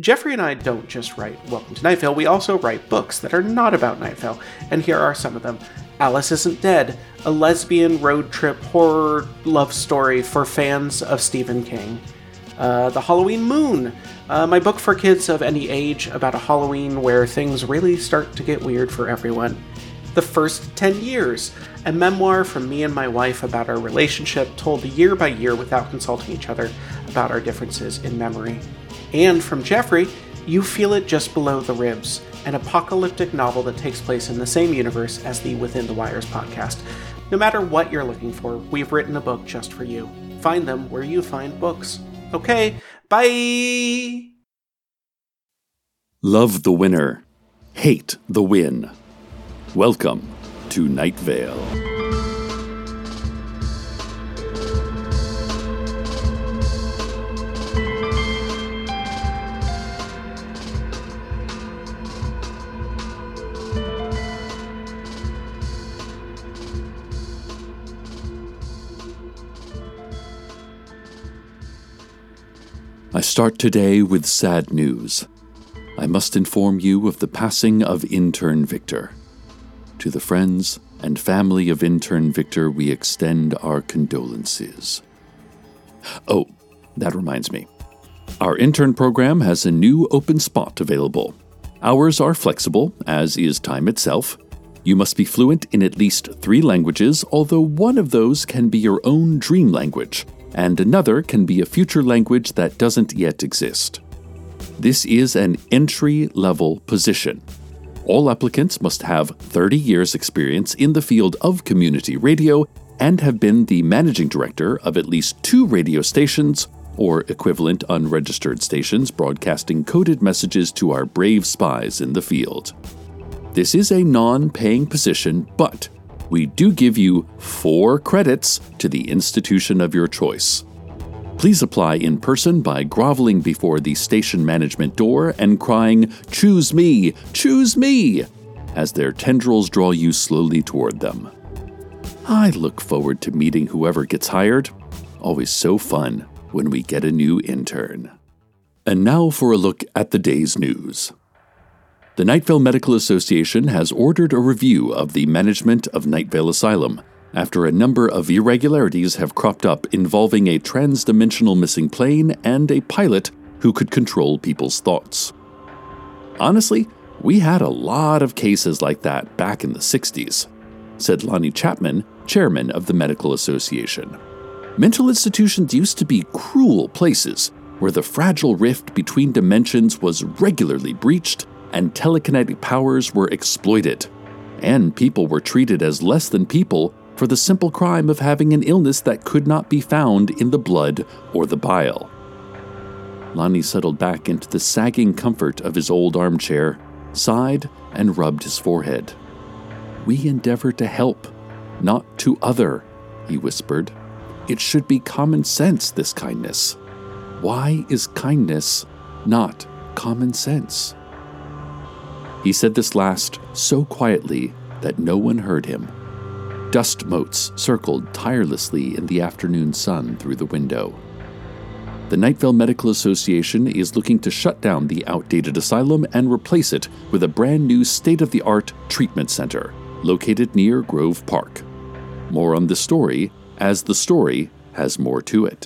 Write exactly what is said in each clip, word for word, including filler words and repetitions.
Jeffrey and I don't just write Welcome to Night Vale, we also write books that are not about Night Vale, and here are some of them. Alice Isn't Dead, a lesbian road trip horror love story for fans of Stephen King. Uh, The Halloween Moon, uh, my book for kids of any age about a Halloween where things really start to get weird for everyone. The First ten Years, a memoir from me and my wife about our relationship told year by year without consulting each other about our differences in memory. And from Jeffrey, You Feel It Just Below the Ribs, an apocalyptic novel that takes place in the same universe as the Within the Wires podcast. No matter what you're looking for, we've written a book just for you. Find them where you find books. Okay, bye! Love the winner. Hate the win. Welcome to Night Vale. I start today with sad news. I must inform you of the passing of intern Victor. To the friends and family of intern Victor, we extend our condolences. Oh, that reminds me. Our intern program has a new open spot available. Hours are flexible, as is time itself. You must be fluent in at least three languages, although one of those can be your own dream language, and another can be a future language that doesn't yet exist. This is an entry-level position. All applicants must have thirty years experience in the field of community radio and have been the managing director of at least two radio stations or equivalent unregistered stations broadcasting coded messages to our brave spies in the field. This is a non-paying position, but we do give you four credits to the institution of your choice. Please apply in person by groveling before the station management door and crying, "Choose me! Choose me!" as their tendrils draw you slowly toward them. I look forward to meeting whoever gets hired. Always so fun when we get a new intern. And now for a look at the day's news. The Night Vale Medical Association has ordered a review of the management of Night Vale Asylum after a number of irregularities have cropped up involving a trans-dimensional missing plane and a pilot who could control people's thoughts. Honestly, we had a lot of cases like that back in the sixties, said Lonnie Chapman, chairman of the Medical Association. Mental institutions used to be cruel places where the fragile rift between dimensions was regularly breached and telekinetic powers were exploited, and people were treated as less than people for the simple crime of having an illness that could not be found in the blood or the bile. Lonnie settled back into the sagging comfort of his old armchair, sighed, and rubbed his forehead. "We endeavor to help, not to other," he whispered. "It should be common sense, this kindness. Why is kindness not common sense?" He said this last so quietly that no one heard him. Dust motes circled tirelessly in the afternoon sun through the window. The Night Vale Medical Association is looking to shut down the outdated asylum and replace it with a brand new state-of-the-art treatment center located near Grove Park. More on this story, as the story has more to it.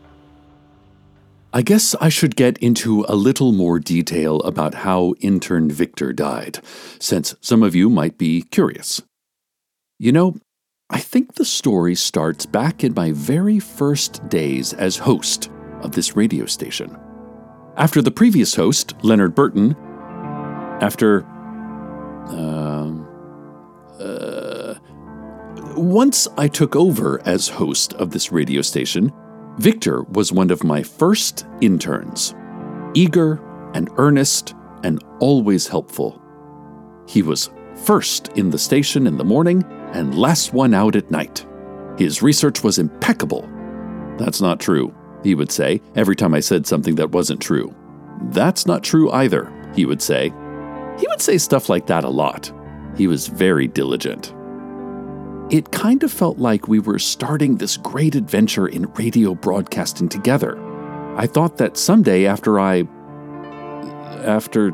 I guess I should get into a little more detail about how intern Victor died, since some of you might be curious. You know, I think the story starts back in my very first days as host of this radio station. After the previous host, Leonard Burton, after, um, uh, once I took over as host of this radio station, Victor was one of my first interns, eager and earnest and always helpful. He was first in the station in the morning and last one out at night. His research was impeccable. "That's not true," he would say every time I said something that wasn't true. "That's not true either," he would say. He would say stuff like that a lot. He was very diligent. It kind of felt like we were starting this great adventure in radio broadcasting together. I thought that someday after I... after...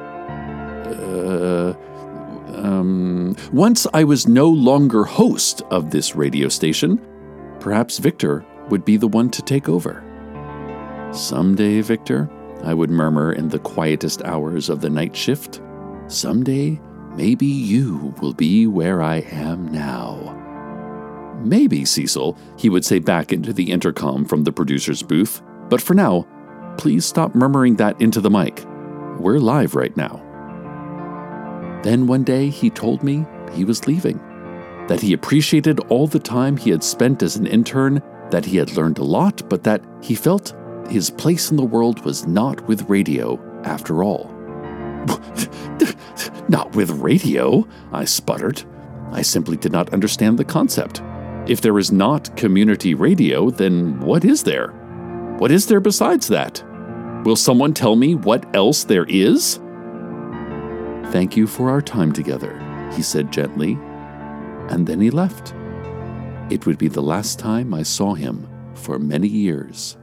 Uh, um, once I was no longer host of this radio station, perhaps Victor would be the one to take over. Someday, Victor, I would murmur in the quietest hours of the night shift, someday, maybe you will be where I am now. Maybe, Cecil, he would say back into the intercom from the producer's booth, but for now, please stop murmuring that into the mic. We're live right now. Then one day he told me he was leaving, that he appreciated all the time he had spent as an intern, that he had learned a lot, but that he felt his place in the world was not with radio after all. Not with radio, I sputtered. I simply did not understand the concept. If there is not community radio, then what is there? What is there besides that? Will someone tell me what else there is? Thank you for our time together, he said gently, and then he left. It would be the last time I saw him for many years.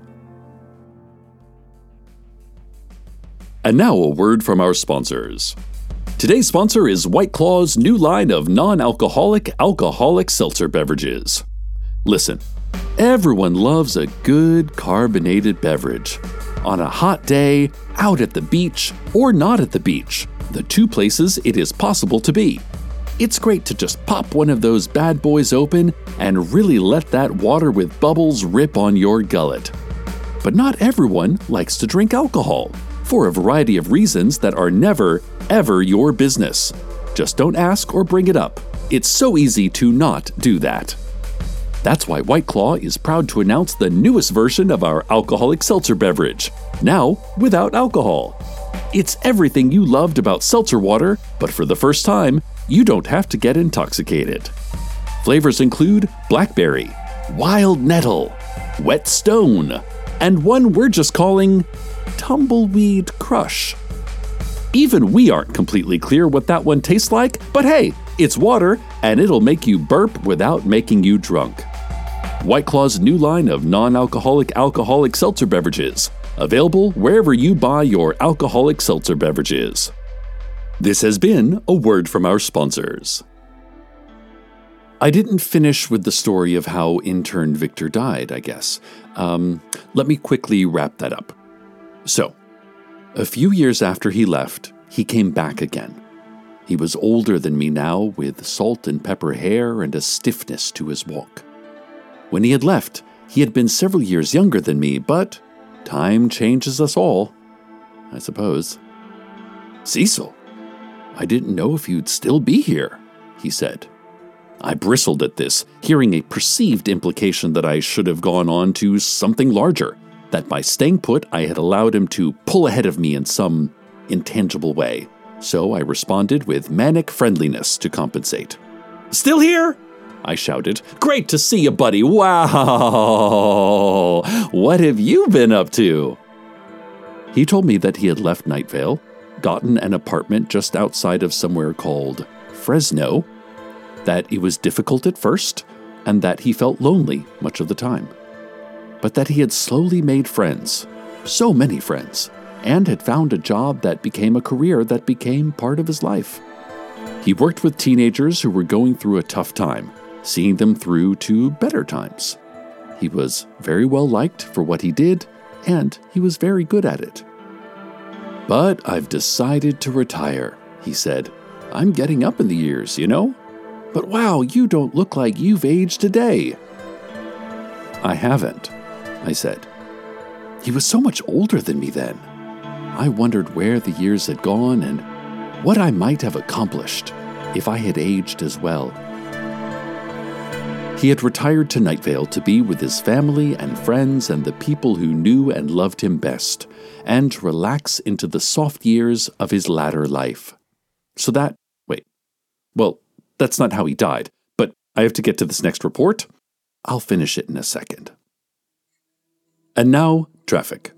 And now a word from our sponsors. Today's sponsor is White Claw's new line of non-alcoholic alcoholic seltzer beverages. Listen, everyone loves a good carbonated beverage. On a hot day, out at the beach, or not at the beach, the two places it is possible to be. It's great to just pop one of those bad boys open and really let that water with bubbles rip on your gullet. But not everyone likes to drink alcohol, for a variety of reasons that are never, ever your business. Just don't ask or bring it up. It's so easy to not do that. That's why White Claw is proud to announce the newest version of our alcoholic seltzer beverage, now without alcohol. It's everything you loved about seltzer water, but for the first time, you don't have to get intoxicated. Flavors include blackberry, wild nettle, wet stone, and one we're just calling Tumbleweed Crush. Even we aren't completely clear what that one tastes like, but hey, it's water and it'll make you burp without making you drunk. White Claw's new line of non-alcoholic alcoholic seltzer beverages, available wherever you buy your alcoholic seltzer beverages. This has been a word from our sponsors. I didn't finish with the story of how intern Victor died, I guess. Um, let me quickly wrap that up. So, a few years after he left, he came back again. He was older than me now, with salt and pepper hair and a stiffness to his walk. When he had left, he had been several years younger than me, but time changes us all, I suppose. Cecil, I didn't know if you'd still be here, he said. I bristled at this, hearing a perceived implication that I should have gone on to something larger, that by staying put I had allowed him to pull ahead of me in some intangible way. So I responded with manic friendliness to compensate. Still here? I shouted. Great to see you, buddy. Wow! What have you been up to? He told me that he had left Night Vale, gotten an apartment just outside of somewhere called Fresno, that it was difficult at first, and that he felt lonely much of the time. But that he had slowly made friends, so many friends, and had found a job that became a career that became part of his life. He worked with teenagers who were going through a tough time, seeing them through to better times. He was very well liked for what he did, and he was very good at it. But I've decided to retire, he said. I'm getting up in the years, you know? But wow, you don't look like you've aged a day. I haven't, I said. He was so much older than me then. I wondered where the years had gone and what I might have accomplished if I had aged as well. He had retired to Night Vale to be with his family and friends and the people who knew and loved him best, and to relax into the soft years of his latter life. So that, wait, well, that's not how he died, but I have to get to this next report. I'll finish it in a second. And now, traffic.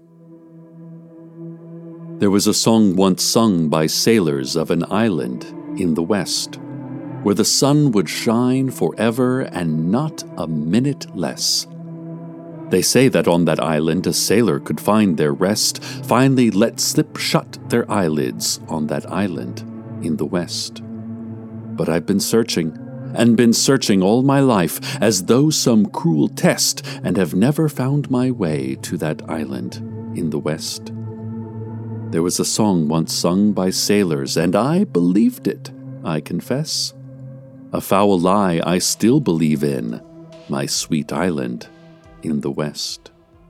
There was a song once sung by sailors of an island in the west, where the sun would shine forever and not a minute less. They say that on that island a sailor could find their rest, finally let slip shut their eyelids on that island in the west. But I've been searching, and been searching all my life, as though some cruel test, and have never found my way to that island in the west. There was a song once sung by sailors, and I believed it, I confess. A foul lie I still believe in, my sweet island in the west.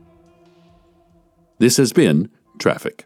This has been Traffic.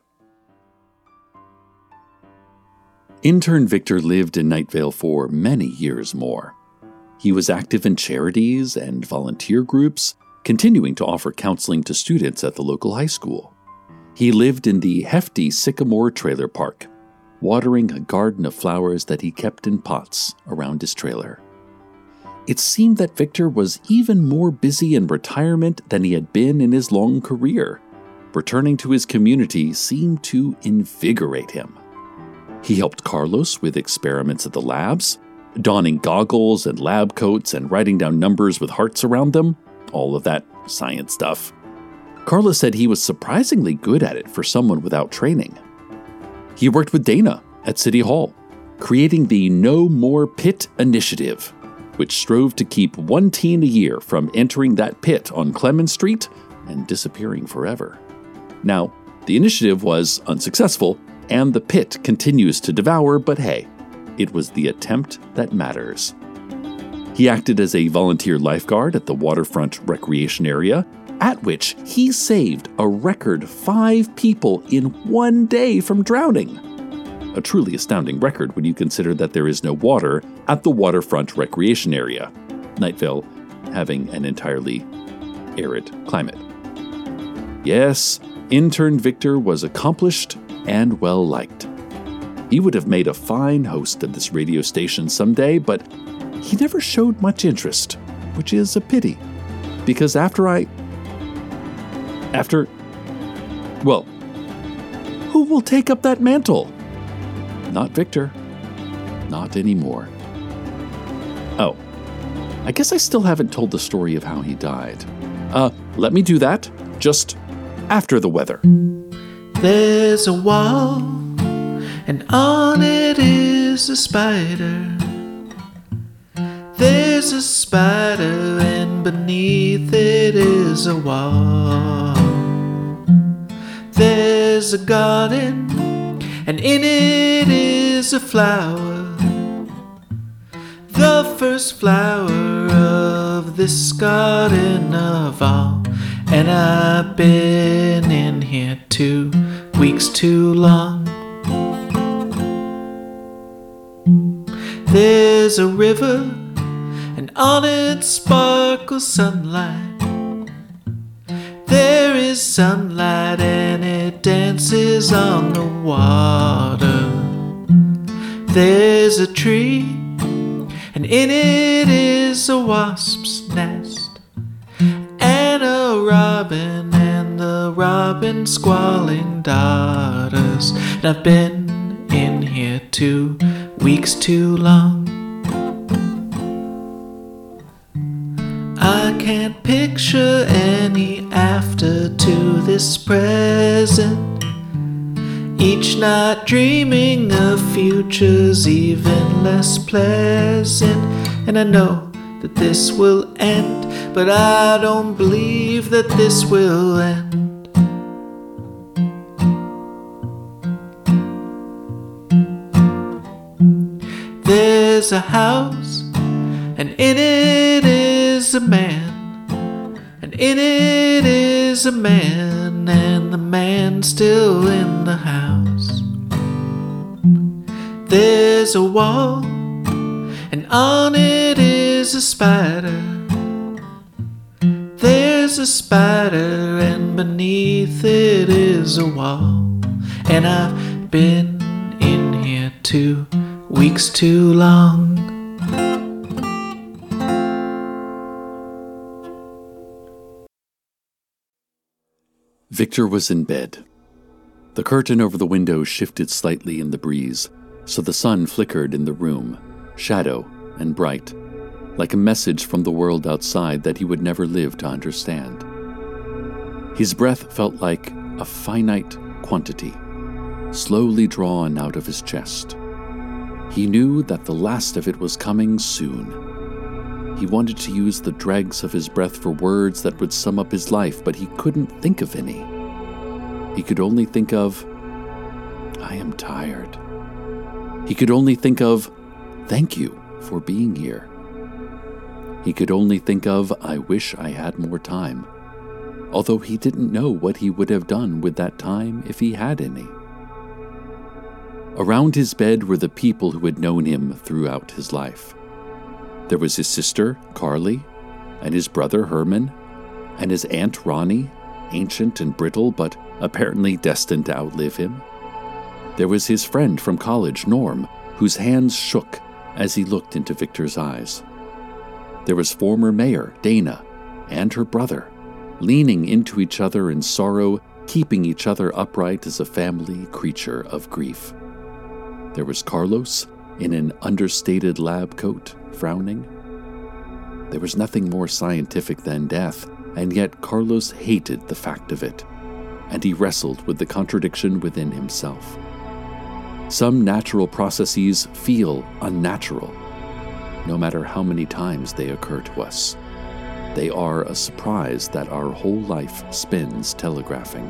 Intern Victor lived in Night Vale for many years more. He was active in charities and volunteer groups, continuing to offer counseling to students at the local high school. He lived in the hefty Sycamore Trailer Park, watering a garden of flowers that he kept in pots around his trailer. It seemed that Victor was even more busy in retirement than he had been in his long career. Returning to his community seemed to invigorate him. He helped Carlos with experiments at the labs, donning goggles and lab coats and writing down numbers with hearts around them, all of that science stuff. Carlos said he was surprisingly good at it for someone without training. He worked with Dana at City Hall, creating the No More Pit Initiative, which strove to keep one teen a year from entering that pit on Clemens Street and disappearing forever. Now, the initiative was unsuccessful, and the pit continues to devour, but hey, it was the attempt that matters. He acted as a volunteer lifeguard at the waterfront recreation area, at which he saved a record five people in one day from drowning. A truly astounding record when you consider that there is no water at the waterfront recreation area, Night Vale having an entirely arid climate. Yes, Intern Victor was accomplished and well-liked. He would have made a fine host of this radio station someday, but he never showed much interest, which is a pity, because after I... After... Well, who will take up that mantle? Not Victor. Not anymore. Oh, I guess I still haven't told the story of how he died. Uh, let me do that, just after the weather. There's a wall, and on it is a spider. There's a spider, and beneath it is a wall. There's a garden, and in it is a flower. The first flower of this garden of all. And I've been in here two weeks too long. There's a river, and on it sparkles sunlight. There is sunlight, and it dances on the water. There's a tree, and in it is a wasp's nest. And a robin, and the robin's squalling daughters. And I've been in here two weeks too long. I can't picture any after to this present. Each night dreaming of futures even less pleasant. And I know that this will end, but I don't believe that this will end. There's a house, and in it is a man, and in it is a man, and the man's still in the house. There's a wall, and on it is a spider. There's a spider, and beneath it is a wall. And I've been in here two weeks too long. Victor was in bed. The curtain over the window shifted slightly in the breeze, so the sun flickered in the room, shadow and bright, like a message from the world outside that he would never live to understand. His breath felt like a finite quantity, slowly drawn out of his chest. He knew that the last of it was coming soon. He wanted to use the dregs of his breath for words that would sum up his life, but he couldn't think of any. He could only think of, I am tired. He could only think of, thank you for being here. He could only think of, I wish I had more time, although he didn't know what he would have done with that time if he had any. Around his bed were the people who had known him throughout his life. There was his sister, Carly, and his brother, Herman, and his aunt, Ronnie, ancient and brittle, but apparently destined to outlive him. There was his friend from college, Norm, whose hands shook as he looked into Victor's eyes. There was former mayor, Dana, and her brother, leaning into each other in sorrow, keeping each other upright as a family creature of grief. There was Carlos, in an understated lab coat, frowning. There was nothing more scientific than death, and yet Carlos hated the fact of it, and he wrestled with the contradiction within himself. Some natural processes feel unnatural, no matter how many times they occur to us. They are a surprise that our whole life spins telegraphing.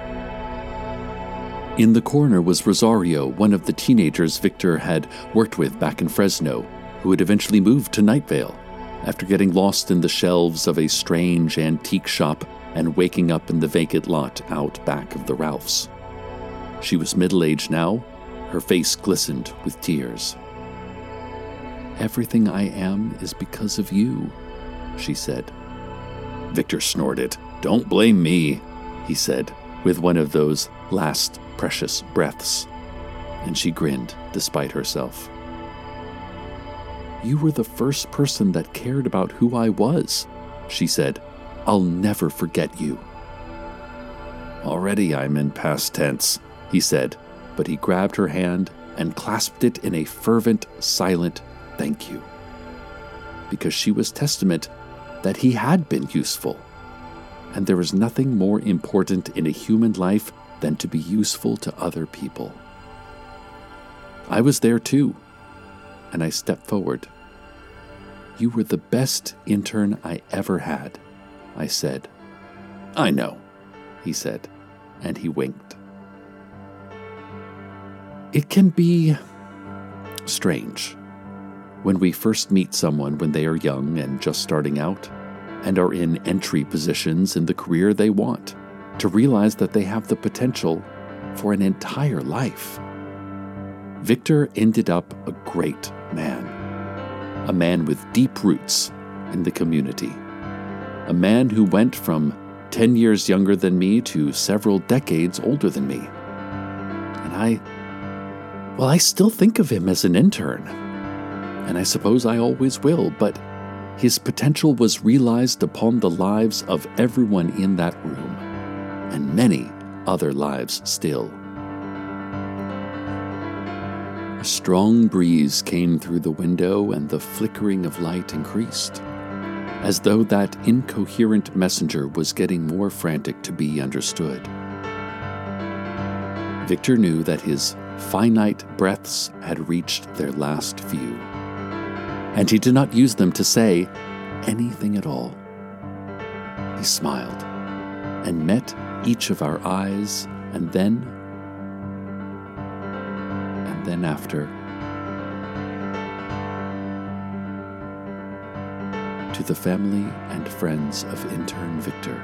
In the corner was Rosario, one of the teenagers Victor had worked with back in Fresno, who had eventually moved to Night Vale after getting lost in the shelves of a strange antique shop and waking up in the vacant lot out back of the Ralphs. She was middle-aged now. Her face glistened with tears. Everything I am is because of you, she said. Victor snorted. Don't blame me, he said, with one of those last precious breaths. And she grinned despite herself. You were the first person that cared about who I was, she said. I'll never forget you. Already I'm in past tense, he said, but he grabbed her hand and clasped it in a fervent, silent thank you. Because she was testament that he had been useful, and there is nothing more important in a human life than to be useful to other people. I was there too, and I stepped forward. You were the best intern I ever had, I said. I know, he said, and he winked. It can be strange when we first meet someone when they are young and just starting out and are in entry positions in the career they want, to realize that they have the potential for an entire life. Victor ended up a great man, a man with deep roots in the community, a man who went from ten years younger than me to several decades older than me. And I, well, I still think of him as an intern, and I suppose I always will, but his potential was realized upon the lives of everyone in that room, and many other lives still. A strong breeze came through the window, and the flickering of light increased, as though that incoherent messenger was getting more frantic to be understood. Victor knew that his finite breaths had reached their last few, and he did not use them to say anything at all. He smiled and met each of our eyes, and then, and then after, to the family and friends of intern Victor,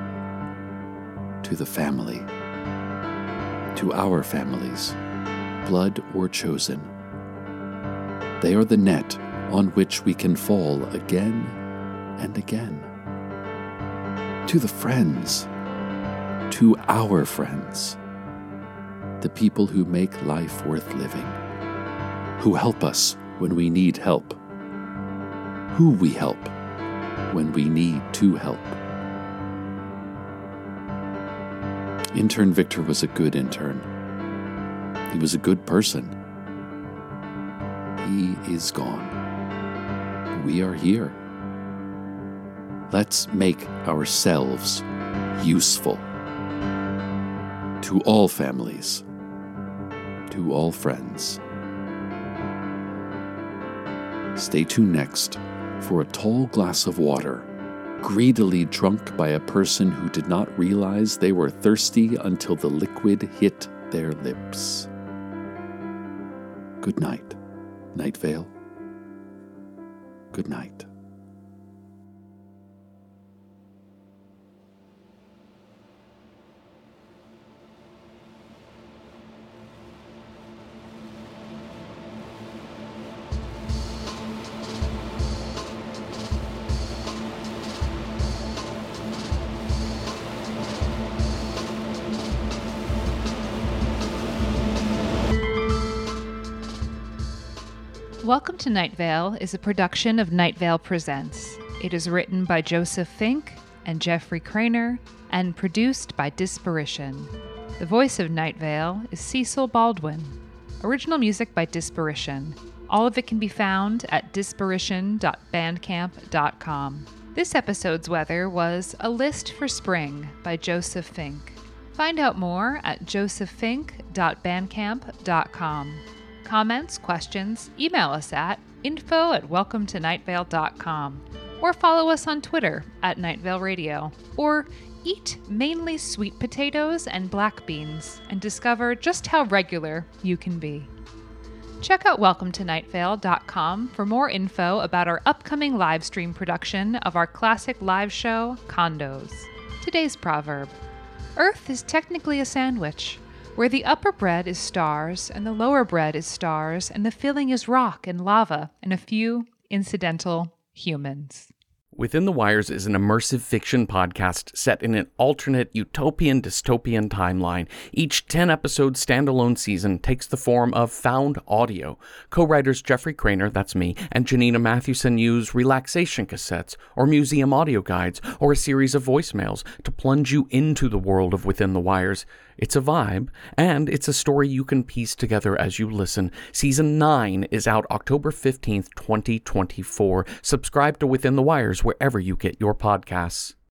to the family, to our families, blood or chosen. They are the net on which we can fall again and again. To the friends, to our friends, the people who make life worth living, who help us when we need help, who we help when we need to help. Intern Victor was a good intern. He was a good person. He is gone. We are here. Let's make ourselves useful. To all families. To all friends. Stay tuned next for a tall glass of water, greedily drunk by a person who did not realize they were thirsty until the liquid hit their lips. Good night, Night Vale. Good night. Welcome to Night Vale is a production of Night Vale Presents. It is written by Joseph Fink and Jeffrey Craner and produced by Disparition. The voice of Night Vale is Cecil Baldwin. Original music by Disparition. All of it can be found at disparition dot bandcamp dot com. This episode's weather was A List for Spring by Joseph Fink. Find out more at joseph fink dot bandcamp dot com. Comments, questions, email us at info at welcome to night vale dot com or follow us on Twitter at Night Vale Radio, or eat mainly sweet potatoes and black beans and discover just how regular you can be. Check out welcome to night vale dot com for more info about our upcoming live stream production of our classic live show, Condos. Today's proverb: Earth is technically a sandwich, where the upper bread is stars and the lower bread is stars and the filling is rock and lava and a few incidental humans. Within the Wires is an immersive fiction podcast set in an alternate utopian dystopian timeline. Each ten-episode standalone season takes the form of found audio. Co-writers Jeffrey Craner, that's me, and Janina Mathewson use relaxation cassettes or museum audio guides or a series of voicemails to plunge you into the world of Within the Wires. It's a vibe, and it's a story you can piece together as you listen. Season nine is out October fifteenth, twenty twenty-four. Subscribe to Within the Wires wherever you get your podcasts.